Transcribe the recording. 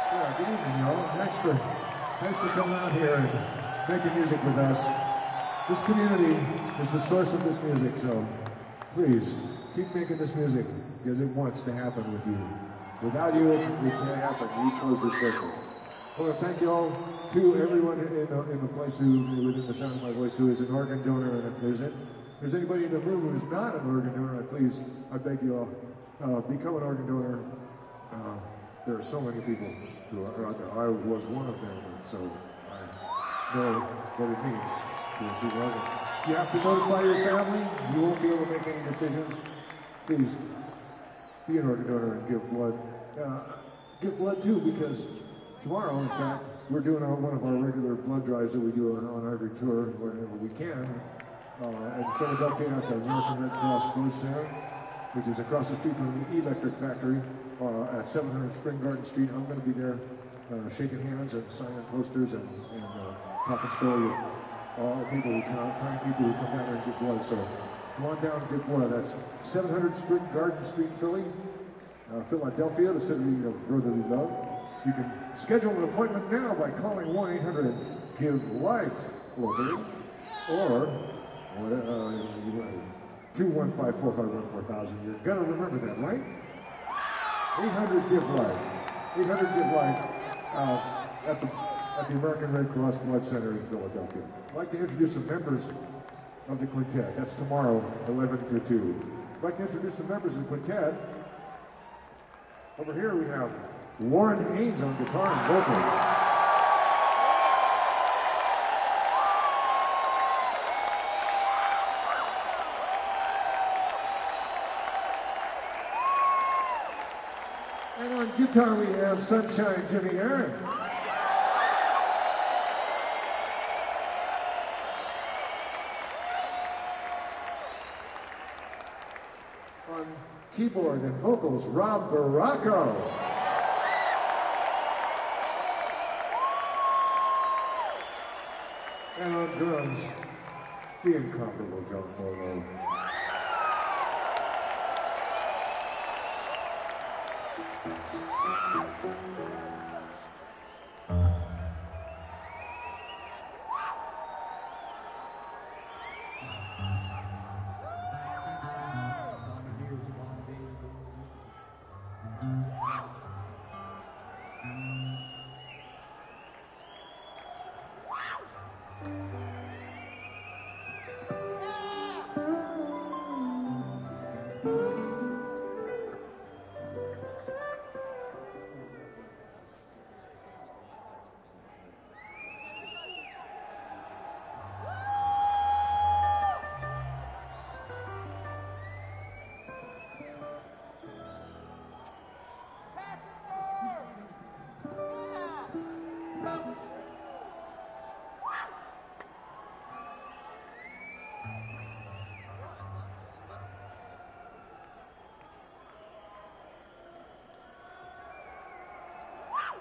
Yeah, good evening, y'all. Thanks for coming out here and making music with us. This community is the source of this music, so please keep making this music because it wants to happen with you. Without you, it can't happen. You close the circle. I want to thank you all, to everyone in the place within the sound of my voice who is an organ donor, and if there's anybody in the room who's not an organ donor, please, I beg you all, become an organ donor. There are so many people who are out there. I was one of them, so I know what it means to receive an organ. You have to notify your family. You won't be able to make any decisions. Please be an organ donor and give blood. Give blood too, because tomorrow, in fact, we're doing one of our regular blood drives that we do on every tour whenever we can. In Philadelphia at the American Red Cross Blood Center, which is across the street from the Electric Factory at 700 Spring Garden Street. I'm going to be there shaking hands and signing posters and talking story with all people who kind people who come down there and get blood. So come on down and get blood. That's 700 Spring Garden Street, Philly, Philadelphia, the city of brotherly love. You can schedule an appointment now by calling 1-800-GIVE-LIFE locally, or 215-451-4000. You're gonna remember that, right? 800-GIVE-LIFE. 800-GIVE-LIFE at the American Red Cross Blood Center in Philadelphia. I'd like to introduce some members of the quintet. That's tomorrow, 11 to 2. I'd like to introduce some members of the quintet. Over here we have Warren Haynes on guitar and vocals. And on guitar we have Sunshine Jimmy Aaron. On keyboard and vocals, Rob Baracco. And on drums, the incomparable John Molo.